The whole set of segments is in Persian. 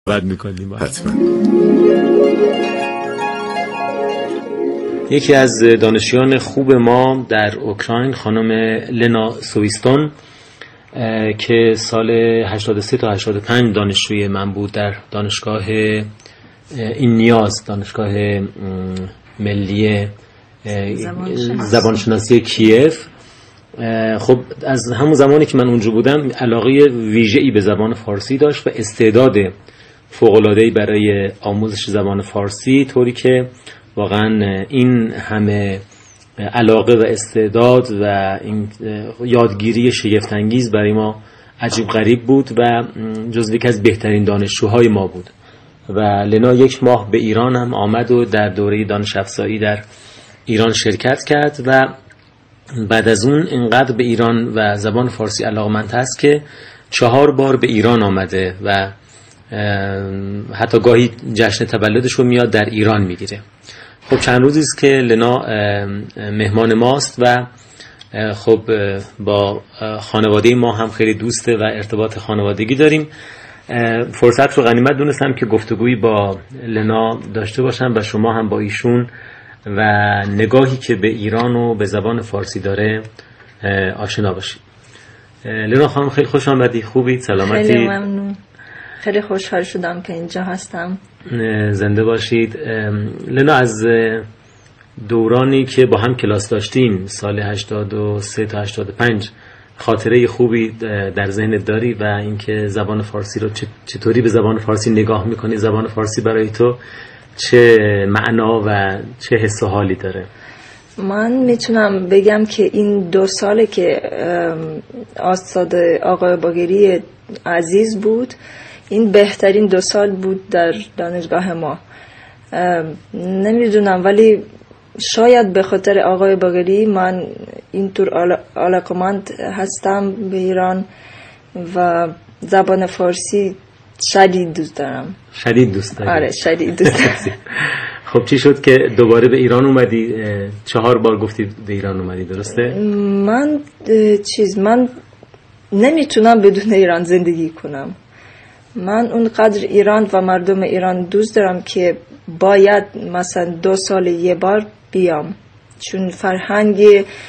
بد میکنیم حتما. یکی از دانشجویان خوب ما در اوکراین خانم لنا سویستون که سال 83 تا 85 دانشجوی من بود در دانشگاه این نیاز، دانشگاه ملی زبانشناسی کیف. خب از همون زمانی که من اونجا بودم علاقه ویژه‌ای به زبان فارسی داشت و استعداد فوق‌العاده‌ای برای آموزش زبان فارسی، طوری که واقعا این همه علاقه و استعداد و این یادگیری شگفت‌انگیز برای ما عجیب غریب بود و جزو یکی از بهترین دانشجوهای ما بود. و لنا 1 ماه به ایران هم آمد و در دوره دانش افزایی در ایران شرکت کرد و بعد از اون اینقدر به ایران و زبان فارسی علاقمند هست که 4 بار به ایران آمده و حتی گاهی جشن تولدش رو میاد در ایران میگیره. خب چند روزی است که لنا مهمان ماست و خب با خانواده ما هم خیلی دوسته و ارتباط خانوادگی داریم. فرصت رو غنیمت دونستم که گفتگویی با لنا داشته باشم و شما هم با ایشون و نگاهی که به ایران و به زبان فارسی داره آشنا باشید. لنا خانم خیلی خوش آمدید. خوبید؟ سلامتی؟ خیلی ممنون. خیلی خوشحال شدم که اینجا هستم. زنده باشید. لنا از دورانی که با هم کلاس داشتیم سال 83 تا 85 خاطره خوبی در ذهنت داری و اینکه زبان فارسی رو چطوری به زبان فارسی نگاه میکنی؟ زبان فارسی برای تو چه معنا و چه حس و حالی داره؟ من میتونم بگم که این 2 ساله که استاد آقای باقری عزیز بود، این بهترین 2 سال بود در دانشگاه ما. نمیدونم ولی شاید به خاطر آقای باقری من اینطور علاقمند هستم به ایران و زبان فارسی شدید دوست دارم. شدید دوست داری؟ آره شدید دوست دارم. خب چی شد که دوباره به ایران اومدی؟ 4 بار گفتی به ایران اومدی، درسته؟ من نمیتونم بدون ایران زندگی کنم. من اونقدر ایران و مردم ایران دوست دارم که باید مثلا 2 سال یه بار بیام، چون فرهنگ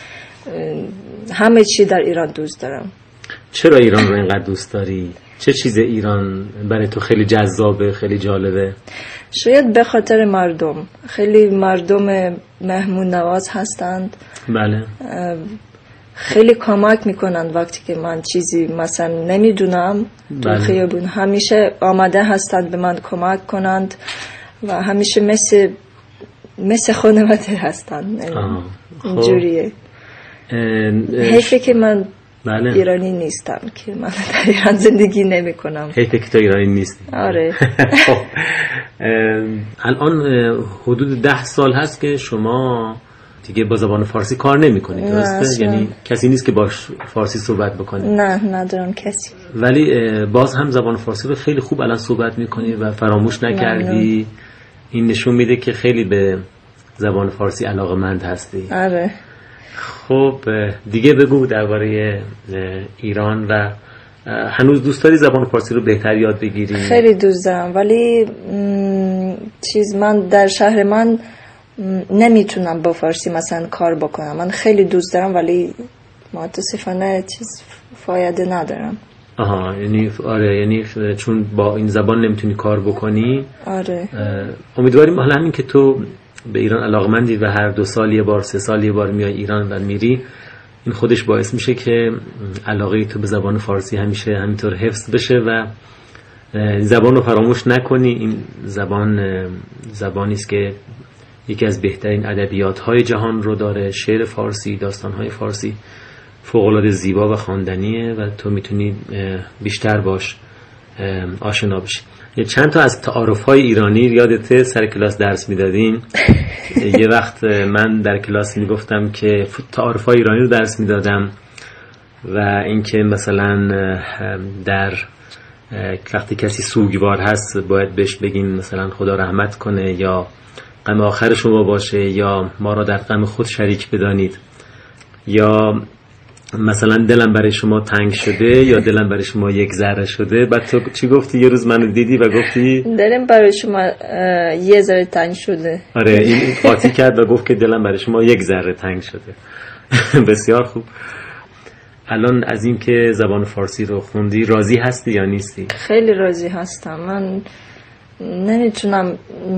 همه چی در ایران دوست دارم. چرا ایران رو اینقدر دوست داری؟ چه چیز ایران برای تو خیلی جذابه، خیلی جالبه؟ شاید به خاطر مردم. خیلی مردم مهمون نواز هستند. بله. خیلی کمک میکنند وقتی که من چیزی مثلا نمیدونم تو خیابون، همیشه آماده هستند به من کمک کنند و همیشه مثل خانواده هستند. اینجوریه. حیفه که من ایرانی نیستم که من در ایران زندگی نمی کنم. حیفه که تو ایرانی نیستی. آره. الان حدود 10 سال هست که شما دیگه با زبان فارسی کار نمی کنید، درسته؟ یعنی کسی نیست که باش فارسی صحبت بکنید؟ نه ندارم کسی. ولی باز هم زبان فارسی رو خیلی خوب الان صحبت میکنی و فراموش نکردی. این نشون میده که خیلی به زبان فارسی علاقه‌مند هستی. آره. خب دیگه بگو درباره ایران و هنوز دوست داری زبان فارسی رو بهتر یاد بگیری؟ خیلی دوست دارم ولی من در شهر من نمیتونم با فارسی مثلا کار بکنم. من خیلی دوست دارم ولی متاسفانه فایده ندارم. یعنی آره، یعنی چون با این زبان نمیتونی کار بکنی. آره. امیدواریم حالا همین که تو به ایران علاقمندی و هر 2 سال یه بار 3 سال یه بار میای ایران و میری، این خودش باعث میشه که علاقه تو به زبان فارسی همیشه همینطور حفظ بشه و زبان رو فراموش نکنی. این زبانی است که یکی از بهترین ادبیات‌های جهان رو داره. شعر فارسی، داستان‌های فارسی فوق‌العاده زیبا و خواندنیه و تو میتونی بیشتر باش آشنا بشی. چند تا از تعارف‌های ایرانی یادته سر کلاس درس میدادین؟ یه وقت من در کلاس میگفتم که تعارف‌های ایرانی رو درس میدادم و اینکه مثلا در وقتی کسی سوگوار هست باید بهش بگین مثلا خدا رحمت کنه یا غم آخر شما باشه یا ما را در غم خود شریک بدانید، یا مثلا دلم برای شما تنگ شده یا دلم برای شما یک ذره شده، بعد تو چی گفتی؟ یه روز منو دیدی و گفتی دلم برای شما یه ذره تنگ شده. آره، این قاطی کرد و گفت که دلم برای شما یک ذره تنگ شده. بسیار خوب. الان از این که زبان فارسی رو خوندی راضی هستی یا نیستی؟ خیلی راضی هستم. من نمیتونم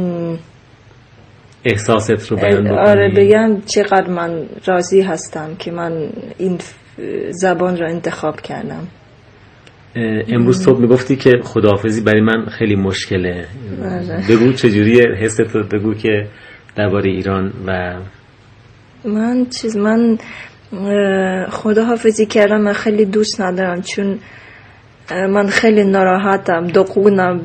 احساست رو بیان بکنی. آره بگم چقدر من راضی هستم که من این زبان رو انتخاب کردم. امروز صبح میگفتی که خداحافظی برای من خیلی مشکله. بگو چجوریه حست رو، بگو که درباره ایران. و من خداحافظی کردم من خیلی دوست ندارم، چون من خیلی ناراحتم، داغونم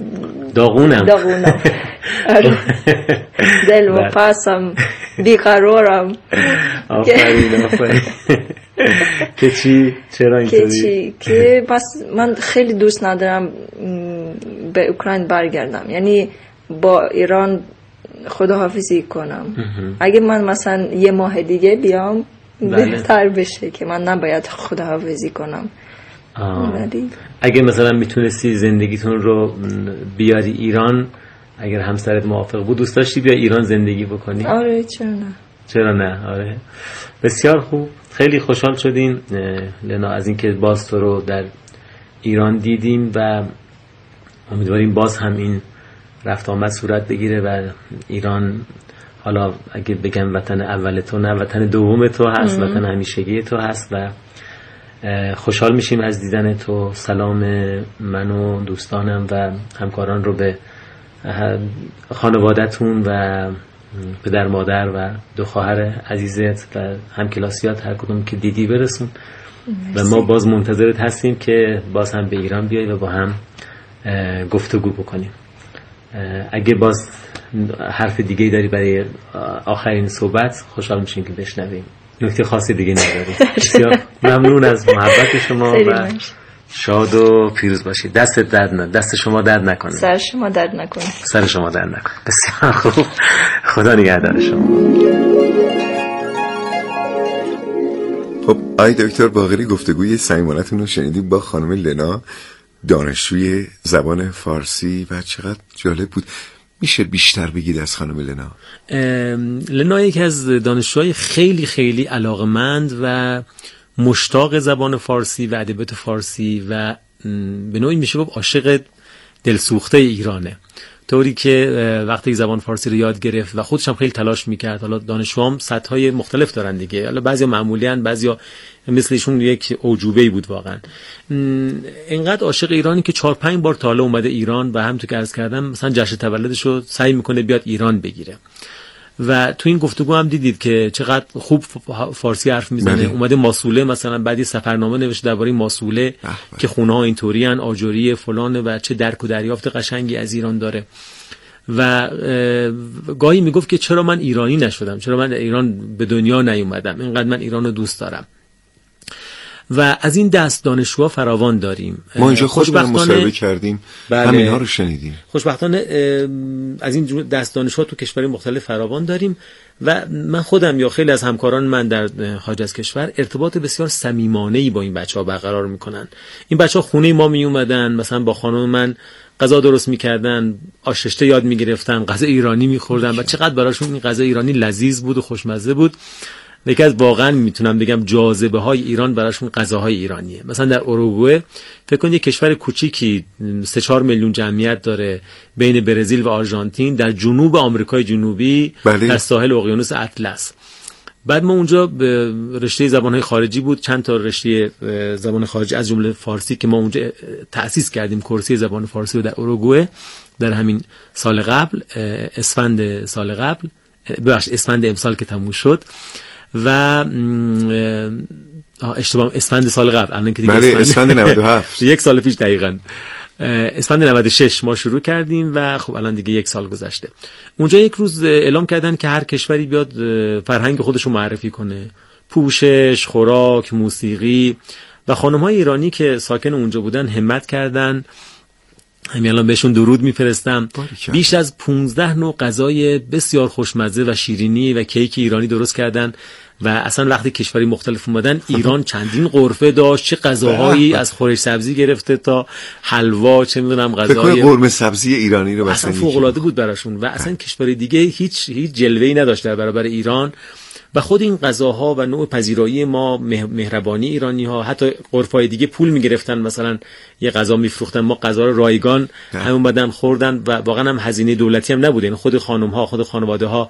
دل و پسم بیقرارم. آفرین. که چی؟ چرا اینطوری؟ که بس من خیلی دوست ندارم به اوکراین برگردم، یعنی با ایران خداحافظی کنم. اگه من مثلا یه ماه دیگه بیام بهتر بشه که من نباید خداحافظی کنم. اگه مثلا میتونستی زندگیتون رو بیاری ایران، اگر همسرت موافق بود، دوست داشتی بیا ایران زندگی بکنی؟ آره چرا نه. آره بسیار خوب. خیلی خوشحال شدیم لنا از اینکه باز تو رو در ایران دیدیم و امیدواریم باز هم این رفت آمد صورت بگیره و ایران، حالا اگه بگم وطن اول تو نه، وطن دوم تو هست، وطن همیشگی تو هست و خوشحال میشیم از دیدن تو. سلام من و دوستانم و همکاران رو به خانوادتون و پدر مادر و دو خواهر عزیزت و همکلاسیات هر کدوم که دیدی برسون. و ما باز منتظرت هستیم که باز هم به ایران بیایی و با هم گفتگو بکنیم. اگه باز حرف دیگه داری برای آخرین صحبت خوشحال میشیم که بشنویم. نکته خاصی دیگه نداری؟ بسیار ممنون از محبت شما و شاد و پیروز باشید. دست شما درد نکنه. سر شما درد نکنه. سر شما درد نکنه. بسیار خوب. خدا نگهدار شما. خب آقای دکتر باقری، گفتگوی صمیمانه‌تون رو شنیدیم با خانم لنا، دانشجوی زبان فارسی، و چقدر جالب بود. میشه بیشتر بگید از خانم لنا؟ لنا یکی از دانشجوهای خیلی خیلی علاقمند و مشتاق زبان فارسی و ادبیات فارسی و به نوعی میشه گفت عاشق دلسوخته ایرانه، طوری که وقتی زبان فارسی رو یاد گرفت و خودش هم خیلی تلاش میکرد. حالا دانشجوام سطح‌های مختلف دارن دیگه، حالا بعضیا معمولیان، بعضیا مثلشون یک اعجوبه‌ای بود واقعا. اینقدر عاشق ایرانی که 4-5 بار تا حالا اومده ایران و همونطور که عرض کردم مثلا جشن تولدش رو سعی میکنه بیاد ایران بگیره. و تو این گفتگو هم دیدید که چقدر خوب فارسی حرف میزنه. اومده ماسوله مثلا بعدی سفرنامه نوشته درباره ماسوله که خونه‌ها اینطوری ان، آجری فلانه و چه درک و دریافت قشنگی از ایران داره. و گاهی میگفت که چرا من ایرانی نشدم، چرا من ایران به دنیا نیومدم، اینقدر من ایران رو دوست دارم. و از این دست دانشجوها فراوان داریم. ما اینجا خودمون مصاحبه کردیم، همین ها رو شنیدیم. خوشبختانه از این دست دانشجوها تو کشورهای مختلف فراوان داریم و من خودم یا خیلی از همکاران من در خارج از کشور ارتباط بسیار صمیمانه‌ای با این بچه‌ها برقرار میکنن. این بچه‌ها خونه ما می اومدن، مثلا با خانم من غذا درست میکردن، آش رشته یاد میگرفتن، غذا ایرانی میخوردن و چقدر براشون این غذا ایرانی لذیذ بود و خوشمزه بود. یکی از واقعا میتونم بگم جاذبه های ایران براشون غذاهای ایرانیه. مثلا در اوروگوئه فکر کنید یک کشور کوچیکی 3-4 میلیون جمعیت داره بین برزیل و آرژانتین در جنوب آمریکای جنوبی، در ساحل اقیانوس اطلس. بعد ما اونجا به رشته زبان‌های خارجی بود، چند تا رشته زبان خارجی از جمله فارسی که ما اونجا تأسیس کردیم، کورسی زبان فارسی رو در اوروگوئه در همین سال قبل، اسفند سال قبل، اسفند امسال که تموم شد و اسفند سال قبل، الان که دیگه اسفند 97 یک سال پیش دقیقاً اسفند 96 ما شروع کردیم و خب الان دیگه 1 سال گذشته. اونجا یک روز اعلام کردن که هر کشوری بیاد فرهنگ خودش رو معرفی کنه، پوشش، خوراک، موسیقی، و خانم‌های ایرانی که ساکن اونجا بودن همت کردن. همین الان بهشون درود میفرستم. بیش از 15 نوع غذای بسیار خوشمزه و شیرینی و کیک ایرانی درست کردن و اصلا وقتی کشوری مختلف اومدن ایران چندین غرفه داشت، چه غذاهایی از خورش سبزی گرفته تا حلوا، چه میدونم غذاهای قرمه سبزی ایرانی رو اصلا فوق العاده بود براشون و اصلا کشور دیگه هیچ جلوه‌ای نداشت در برابر ایران. و خود این غذاها و نوع پذیرایی ما، مهربانی ایرانی‌ها، حتی غرفای دیگه پول می‌گرفتن، مثلا یه غذا می‌فروختن، ما غذا رو رایگان هم اومدن خوردن و واقعا هم هزینه دولتی هم نبود، یعنی خود خانم‌ها، خود خانواده‌ها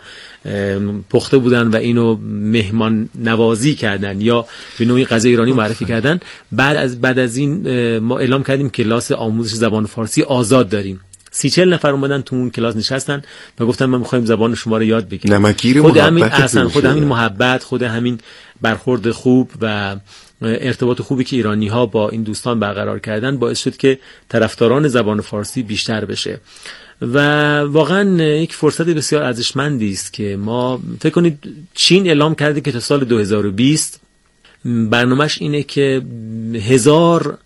پخته بودن و اینو مهمان نوازی کردن یا به نوعی غذا ایرانی معرفی کردن. بعد از این ما اعلام کردیم کلاس آموزش زبان فارسی آزاد داریم. 30-40 نفر اومدن تو اون کلاس نشستن و گفتن ما می‌خوایم زبان شما رو یاد بگیریم. نمکگیر خود محبت، همین محبت، خود همین برخورد خوب و ارتباط خوبی که ایرانی‌ها با این دوستان برقرار کردن باعث شد که طرفداران زبان فارسی بیشتر بشه و واقعا یک فرصت بسیار ارزشمندی است که ما فکر کنید چین اعلام کرده که تا سال 2020 برنامه‌اش اینه که 1000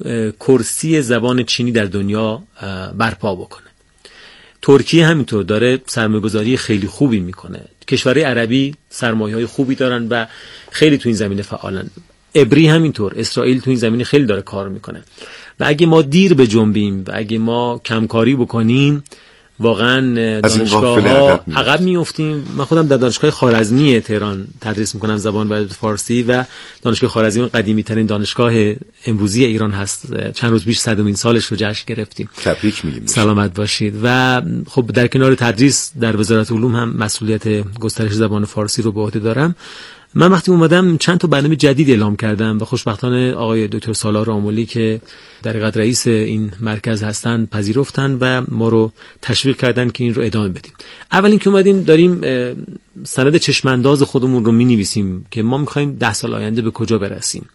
کرسی زبان چینی در دنیا برپا بکنه. ترکیه همینطور داره سرمایه‌گذاری خیلی خوبی میکنه. کشورهای عربی سرمایه‌های خوبی دارن و خیلی تو این زمینه فعالن. عبری همینطور، اسرائیل تو این زمینه خیلی داره کار میکنه. و اگه ما دیر بجنبیم و اگه ما کمکاری بکنیم واقعا دانشگاه‌ها عقب میافتیم. من خودم در دانشگاه خوارزمی تهران تدریس میکنم زبان و ادبیات فارسی و دانشگاه خوارزمی قدیمی ترین دانشگاه امروزی ایران هست. چند روز پیش 100مین سالش رو جشن گرفتیم. تبریک میگیم. سلامت باشید. و خب در کنار تدریس در وزارت علوم هم مسئولیت گسترش زبان فارسی رو به عهده دارم. من وقتی اومدم چند تا برنامه جدید اعلام کردم و خوشبختانه آقای دکتر سالار آملی که در حقیقت رئیس این مرکز هستن پذیرفتن و ما رو تشویق کردن که این رو ادامه بدیم. اولین که اومدیم داریم سند چشمانداز خودمون رو می‌نویسیم که ما می‌خوایم 10 سال آینده به کجا برسیم.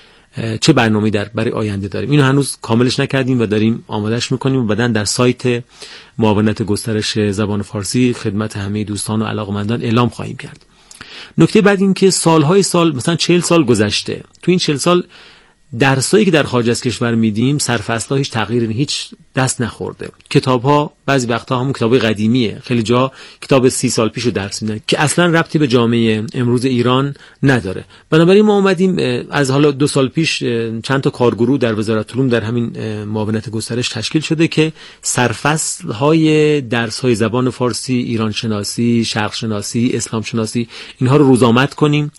چه برنامه‌ای برای آینده داریم. اینو هنوز کاملش نکردیم و داریم آمادهش می‌کنیم و بعداً در سایت معاونت گسترش زبان فارسی خدمت همه دوستان و علاقه‌مندان اعلام خواهیم کرد. نکته بعد این که سالهای سال، مثلا 40 سال گذشته، تو این 40 سال درسایی که در خارج از کشور میدیم سرفصل‌ها هیچ تغییری، هیچ دست نخورده. کتاب‌ها بعضی وقت‌ها همون کتاب قدیمیه، خیلی جا کتاب 30 سال پیشو درس میدن که اصلا ربطی به جامعه امروز ایران نداره. بنابراین ما اومدیم از حالا 2 سال پیش چند تا کارگروه در وزارت علوم در همین معاونت گسترش تشکیل شده که سرفصل‌های درس‌های زبان فارسی، ایران شناسی، شرق شناسی، اسلام شناسی اینها رو روزآمد کنیم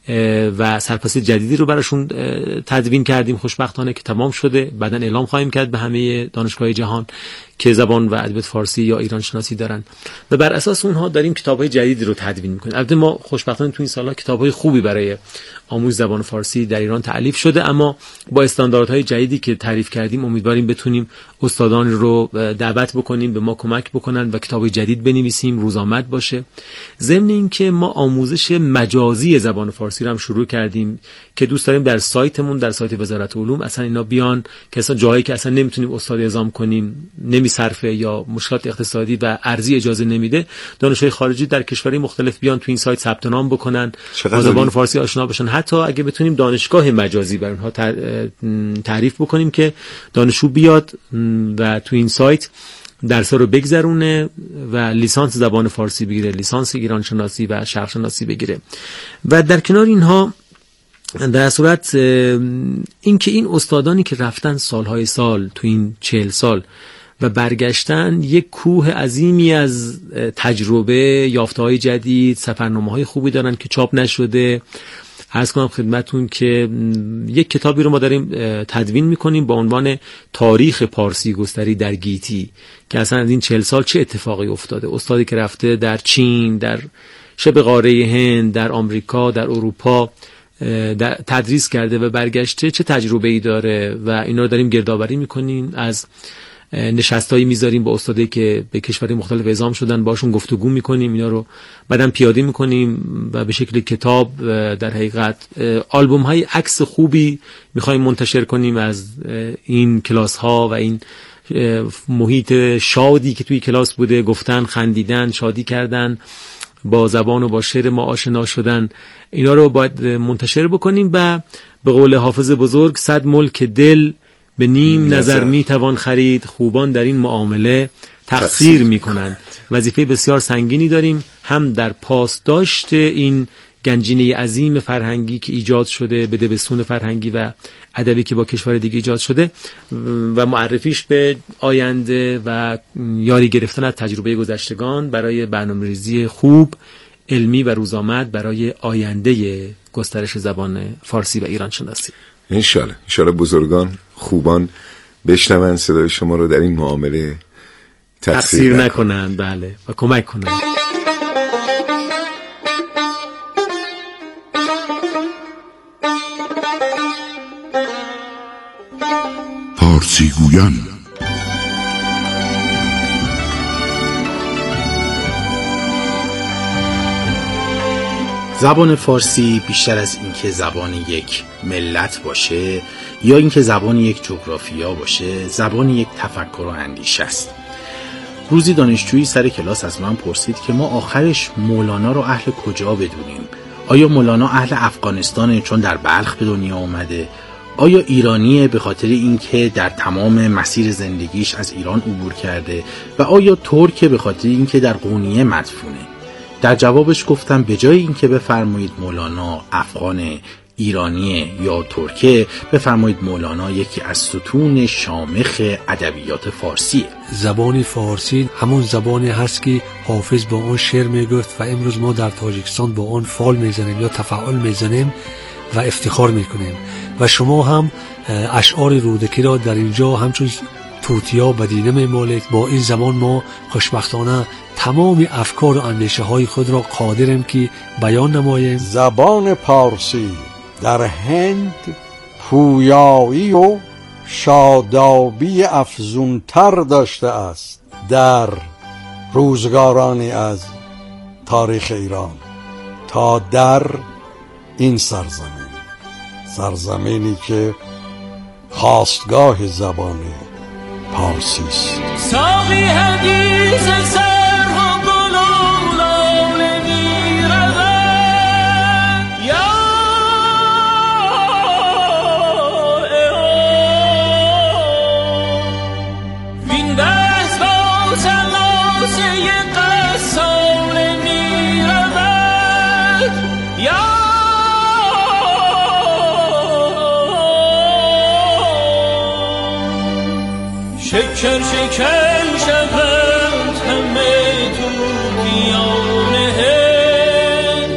و سرفصل جدیدی رو براشون تدوین کردیم. خوشبختانه که تمام شده. بعداً اعلام خواهیم کرد به همه دانشگاه‌های جهان که زبان و ادبیات فارسی یا ایران شناسی دارن و بر اساس اونها داریم کتاب‌های جدیدی رو تدوین می‌کنیم. البته ما خوشبختانه تو این سال‌ها کتاب‌های خوبی برای آموزش زبان فارسی در ایران تألیف شده، اما با استانداردهای جدیدی که تعریف کردیم امیدواریم بتونیم استادان رو دعوت بکنیم به ما کمک بکنن و کتاب‌های جدید بنویسیم، روزآمد باشه. ضمن اینکه ما آموزش مجازی زبان فارسی رو هم شروع کردیم که دوست داریم در سایتمون، در سایت وزارت علوم اصلا اینا بیان که اصلا جایی که اصلا نمیتونیم استاد اعزام کنیم، نمیصرفه یا مشکلات اقتصادی و ارزی اجازه نمیده، دانشجوی خارجی در کشورهای مختلف بیان تو این سایت ثبت نام بکنن، با زبان فارسی آشنا بشن. حتی اگه بتونیم دانشگاه مجازی برای اونها تعریف بکنیم که دانشجو بیاد و تو این سایت درس‌ها رو بگذرونه و لیسانس زبان فارسی بگیره، لیسانس ایران شناسی و شرق شناسی بگیره. و در کنار اینها در صورت اینکه این استادانی که رفتن سالهای سال تو این 40 سال و برگشتن یک کوه عظیمی از تجربه، یافته‌های جدید، سفرنامه‌های خوبی دارن که چاپ نشده. عرض کنم خدمتون که یک کتابی رو ما داریم تدوین میکنیم با عنوان تاریخ پارسی گستری در گیتی که اصلا از این 40 سال چه اتفاقی افتاده. استادی که رفته در چین، در شبه قاره هند، در آمریکا، در اروپا تدریس کرده و برگشته چه تجربه‌ای داره و اینا رو داریم گردآوری میکنیم. از نشستایی میذاریم با استادایی که به کشورهای مختلف اعزام شدن، باشون گفتگو میکنیم، اینا رو بعدم پیاده میکنیم و به شکل کتاب در حقیقت آلبوم های عکس خوبی میخوایم منتشر کنیم از این کلاس ها و این محیط شادی که توی کلاس بوده، گفتن، خندیدن، شادی کردن، با زبان و با شعر ما آشنا شدن. اینا رو باید منتشر بکنیم و به قول حافظ بزرگ 100 ملک دل به نیم نظر میتوان خرید، خوبان در این معامله تقصیر میکنند. وظیفه بسیار سنگینی داریم، هم در پاسداشت این گنجینه عظیم فرهنگی که ایجاد شده، به دبستون فرهنگی و ادبی که با کشور دیگه ایجاد شده و معرفیش به آینده و یاری گرفتن از تجربه گذشتگان برای برنامه‌ریزی خوب، علمی و روزآمد برای آینده گسترش زبان فارسی و ایران شناسی. انشالله بزرگان خوبان بشنون صدای شما رو در این معامله تقصیر نکنند. بله، و کمک کنند. فارسی گویان. زبان فارسی بیشتر از اینکه زبان یک ملت باشه یا اینکه زبان یک جغرافیا باشه، زبان یک تفکر و اندیشه است. روزی دانشجویی سر کلاس از من پرسید که ما آخرش مولانا رو اهل کجا بدونیم؟ آیا مولانا اهل افغانستانه چون در بلخ به دنیا اومده؟ آیا ایرانیه به خاطر اینکه در تمام مسیر زندگیش از ایران عبور کرده؟ و آیا ترکه به خاطر اینکه در قونیه مدفونه؟ در جوابش گفتم به جای اینکه بفرمایید مولانا افغان، ایرانیه یا ترکه، بفرمایید مولانا یکی از ستون شامخ ادبیات فارسیه. زبان فارسی همون زبانی هست که حافظ با اون شعر میگفت و امروز ما در تاجیکستان با اون فال میزنیم یا تفعال میزنیم و افتخار میکنیم. و شما هم اشعار رودکی را در اینجا همچون توتیا بدینه میمالید. با این زبان ما خوشبختانه تمام افکار و اندیشه های خود را قادریم که بیان نماییم. زبان پارسی در هند پویایی و شادابی افزونتر داشته است در روزگارانی از تاریخ ایران تا در این سرزمینی که خاستگاه زبان پارسی است. ساقی حدیث سر و گلوله میرود یا وین دست با سلاسه قصاله میرود یا شکر شکر شود همه توتیان هند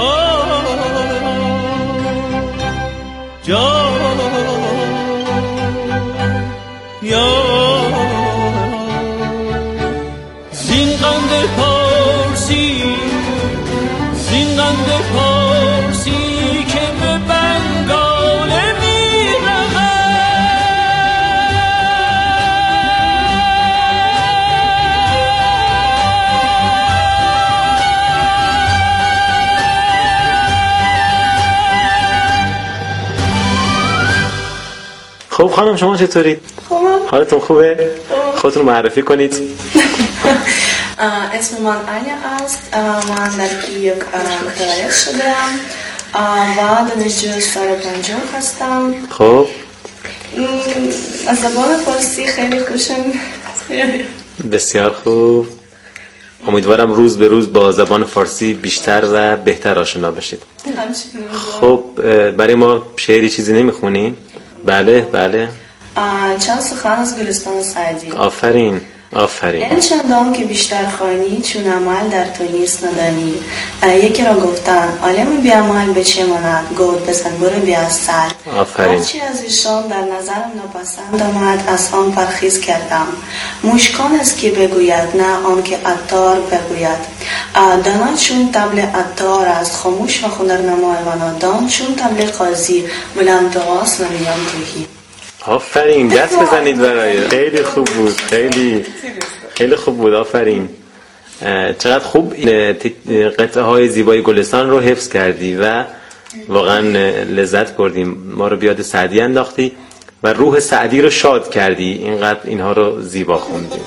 جا یا زین قند پارسی که به بنگاله خب خانم شما چطورید؟ خوبم. حالتون خوبه؟ خودتون معرفی کنید. اسم من آنیا است. من در کیوی متولد شدم و دانشجوی سال پنجم هستم. خب از زبان فارسی خیلی خوشم. بسیار خوب. امیدوارم روز به روز با زبان فارسی بیشتر و بهتر آشنا بشید. خب برای ما شعری چیزی نمیخونین؟ بله. چند سخن از گلستان سعدی. آفرین. این چندان که بیشتر خوانی چون عمل در تو نیست ندانی. یکی را گفتن عالم بی عمل به چه ماند؟ گفت بزن برو بی از سر. هرچی از ایشان در نظرم ناپسند آمد از آن پرخیز کردم. مشکان است که بگوید نه آن که عطار بگوید. دانا چون طبل عطار است خاموش و هنرنمای و نادان چون طبل قاضی بلند و آس و میان توهی. آفرین، دست بزنید برای. خیلی خوب بود. خیلی خوب بود. آفرین. چقدر خوب قطعه های زیبای گلستان رو حفظ کردی و واقعا لذت بردیم. ما رو بیاد سعدی انداختی و روح سعدی رو شاد کردی. اینقدر اینها رو زیبا خوندی.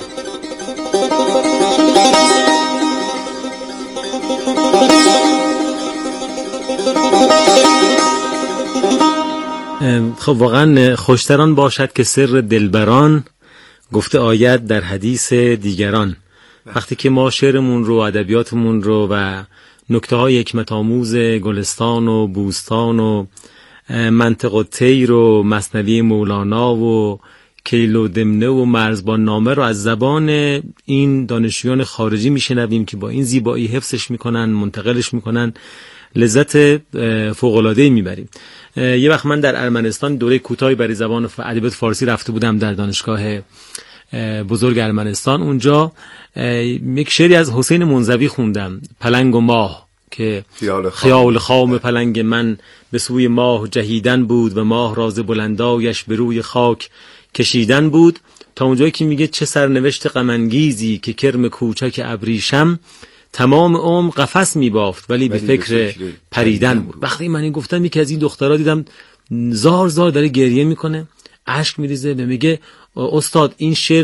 خب واقعا خوشتران باشد که سر دلبران گفته آید در حدیث دیگران. وقتی که ما شعرمون رو، ادبیاتمون رو و نکته‌های حکمت آموز گلستان و بوستان و منطق و طیر و مثنوی مولانا و کیل و دمنه و مرزبان نامه رو از زبان این دانشجویان خارجی میشنویم که با این زیبایی حفظش میکنن، منتقلش میکنن، لذت فوق‌العاده‌ای میبریم. یه وقت من در ارمنستان دوره کوتاهی برای زبان ادبیات فارسی رفته بودم در دانشگاه بزرگ ارمنستان. اونجا یک شعری از حسین منزوی خوندم، پلنگ و ماه، که خیال خام پلنگ من به سوی ماه جهیدن بود و ماه راز بلندایش به روی خاک کشیدن بود، تا اونجایی که میگه چه سرنوشت غم انگیزی که کرم کوچک ابریشم تمام عمر قفس میبافت ولی به فکر پریدن بود. وقتی من این گفتم یکی از این دخترها دیدم زار زار داره گریه میکنه، اشک میریزه و میگه استاد این شعر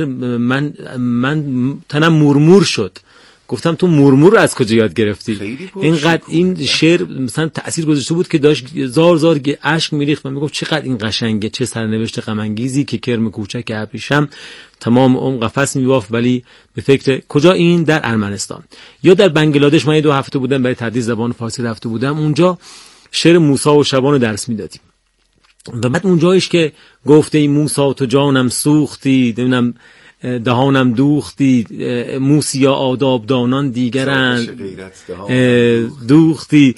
من تنم مورمور شد. گفتم تو مورمور رو از کجا یاد گرفتی؟ اینقدر این شعر مثلا تأثیر گذاشته بود که داشت زار زار اشک میریخت و میگفت چقدر این قشنگه، چه سرنوشت غم انگیزی که کرم کوچک ابریشم تمام عمر قفس میبافت ولی به فکر. کجا؟ این در ارمنستان. یا در بنگلادش من 2 هفته بودم برای تدریس زبان فارسی رفته بودم، اونجا شعر موسی و شبان رو درس میدادیم و بعد اونجایش که گفته ای موسی تو جانم سوختی، نمیدونم دهانم دوختی، موسیا آداب دانان دیگرند دوختی،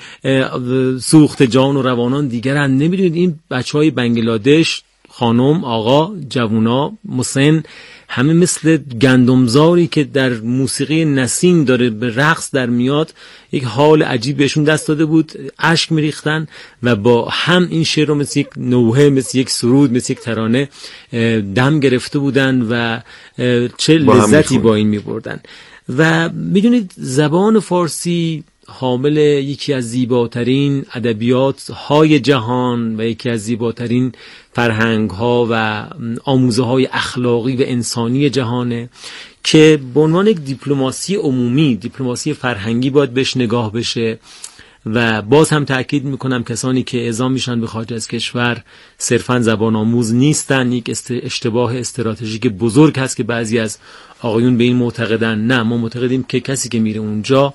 سوخت جان و روانان دیگرند. نمیدونید این بچهای بنگلادش، خانم، آقا، جوونا، مسن، همه مثل گندمزاری که در موسیقی نسیم داره به رقص در میاد، یک حال عجیب بهشون دست داده بود، اشک میریختن و با هم این شعر رو مثل یک نوحه، مثل یک سرود، مثل یک ترانه دم گرفته بودن و چه لذتی با این میبردن. و میدونید زبان فارسی حامل یکی از زیباترین ادبیات های جهان و یکی از زیباترین فرهنگ ها و آموزه های اخلاقی و انسانی جهانه که به عنوان یک دیپلماسی عمومی، دیپلماسی فرهنگی باید بهش نگاه بشه. و باز هم تأکید میکنم کسانی که اعزام میشن به خارج از کشور صرفاً زبان آموز نیستن. یک اشتباه استراتژیک بزرگ هست که بعضی از آقایون به این معتقدن. نه، ما معتقدیم که کسی که میره اونجا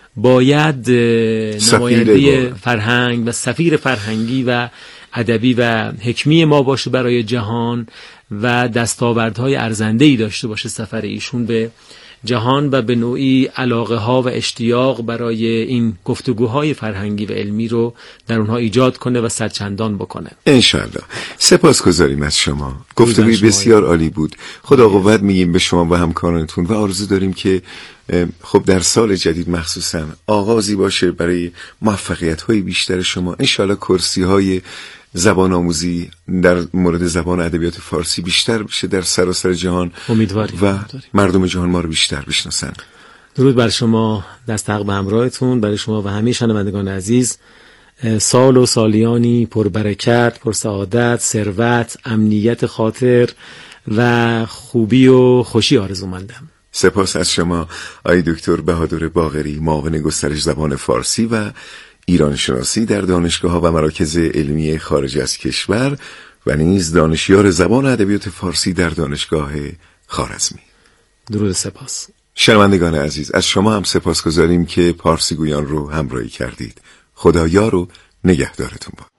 باید نماینده فرهنگ و سفیر فرهنگی و ادبی و حکمی ما باشه برای جهان و دستاوردهای ارزنده‌ای داشته باشه سفر ایشون به جهان و به نوعی علاقه ها و اشتیاق برای این گفتگوهای فرهنگی و علمی رو در اونها ایجاد کنه و سرچندان بکنه. انشالله. سپاسگزاریم از شما. گفتگوی بسیار عالی بود. خدا قوت میگیم به شما و همکارانتون و آرزو داریم که خب در سال جدید مخصوصا آغازی باشه برای موفقیت های بیشتر شما. انشالله کرسی های زبان آموزی در مورد زبان ادبیات فارسی بیشتر بشه در سراسر جهان. امیدواریم و مردم جهان ما رو بیشتر بشناسن. درود بر شما، دست حق به همراهتون، برای شما و همه شنوندگان عزیز سال و سالیانی پر برکت، پر سعادت، ثروت، امنیت خاطر و خوبی و خوشی آرزومندم. سپاس از شما آقای دکتر بهادر باقری، معاون گسترش زبان فارسی و ایران شناسی در دانشگاه‌ها و مراکز علمی خارج از کشور و نیز دانشیار زبان ادبیات فارسی در دانشگاه خوارزمی. درود، سپاس. شنوندگان عزیز، از شما هم سپاسگزاریم که پارسی گویان رو همراهی کردید. خدا یار و نگهدارتون باد.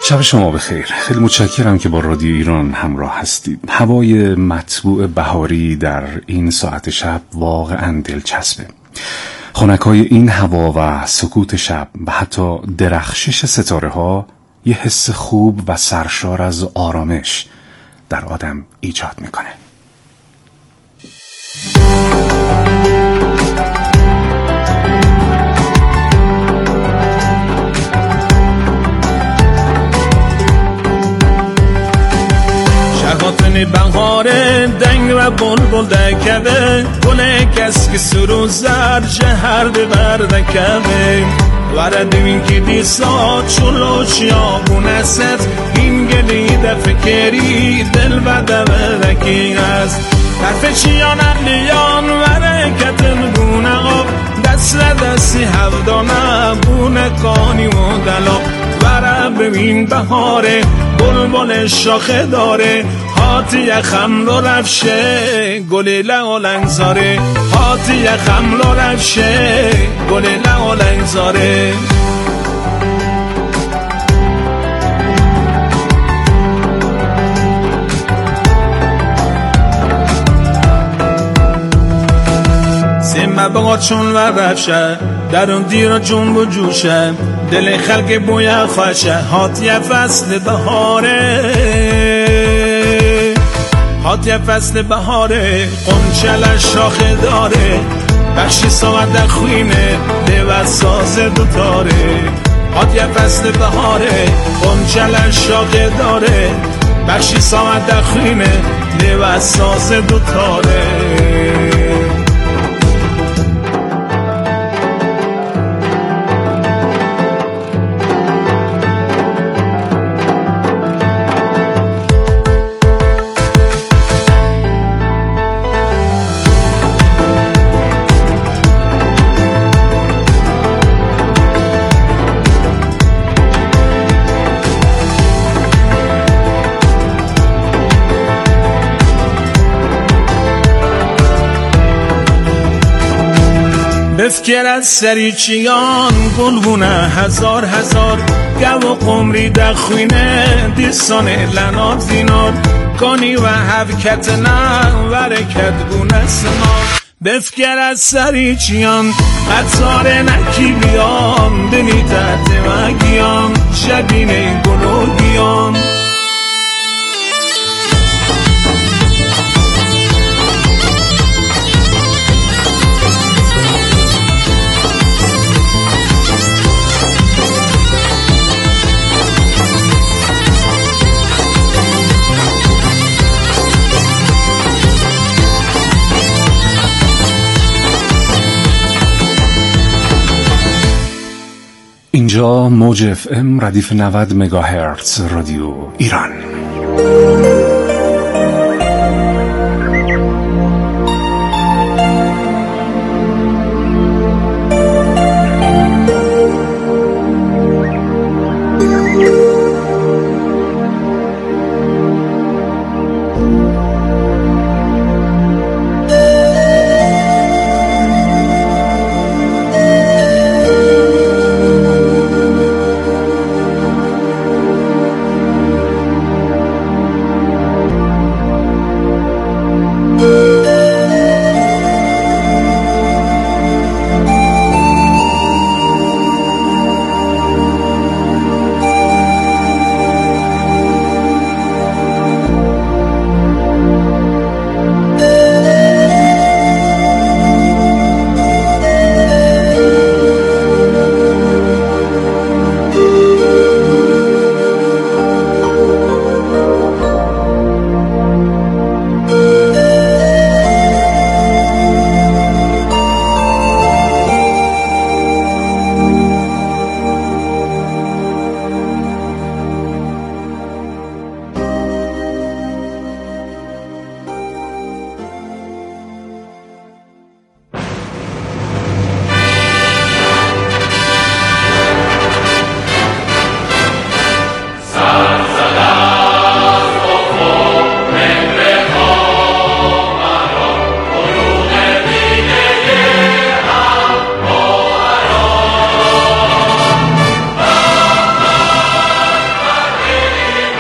شب شما بخیر. خیلی متشکرم که با رادیو ایران همراه هستید. هوای مطبوع بهاری در این ساعت شب واقعا دلچسبه. خنکای این هوا و سکوت شب و حتی درخشش ستاره ها یه حس خوب و سرشار از آرامش در آدم ایجاد میکنه. شهاتن بهار دنگ و بلبل دکبه گل کس که سرو زر جهر بردکبه ورد این که دیسا چلو چیابون است این گلی دفکری دل و دورکی است طرف چیان اقلیان ورکتن بونه آب دست دستی هفدانه بونه کانی و دلاب ورد ببین بهاره بلبل شاخه داره هاتی خمل و رفشه گلی لعالنگ زاره هاتی خمل و رفشه گلی لعالنگ زاره سیمه بگا چون و رفشه در اون دیر جنب و جوشه دل خلق بویا خوشه هاتی فصل بهاره هاتی فصل بهاره قنچل شاخه داره بخشی ساعت در خوینه لوت ساز دوتاره هاتی فصل بهاره قنچل شاخه داره بخشی ساعت در خوینه لوت ساز دوتاره بفکر از سریچیان گلبونه هزار هزار گو و قمری دخوینه دیسان لنات زینار کانی و حبکت نه ورکت گونه سنار بفکر از سریچیان قطار نکی بیان دنی تحت مگیان شبین گلوگیان اینجا موج FM ردیف 90 مگاهرتز رادیو ایران.